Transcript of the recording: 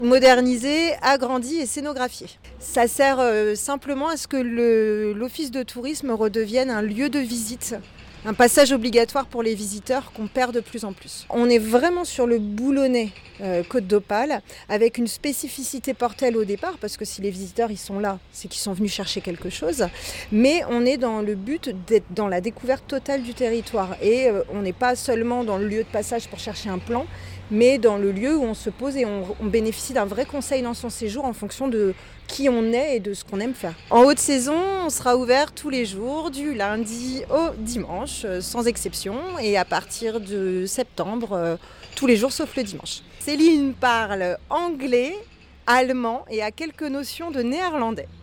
Modernisé, agrandi et scénographié. Ça sert simplement à ce que l'office de tourisme redevienne un lieu de visite, un passage obligatoire pour les visiteurs qu'on perd de plus en plus. On est vraiment sur le boulonnais Côte d'Opale, avec une spécificité Portel au départ, parce que si les visiteurs ils sont là, c'est qu'ils sont venus chercher quelque chose, mais on est dans le but d'être dans la découverte totale du territoire, et on n'est pas seulement dans le lieu de passage pour chercher un plan, mais dans le lieu où on se pose et on bénéficie d'un vrai conseil dans son séjour en fonction de qui on est et de ce qu'on aime faire. En haute saison, on sera ouvert tous les jours, du lundi au dimanche, sans exception, et à partir de septembre, tous les jours sauf le dimanche. Céline parle anglais, allemand et a quelques notions de néerlandais.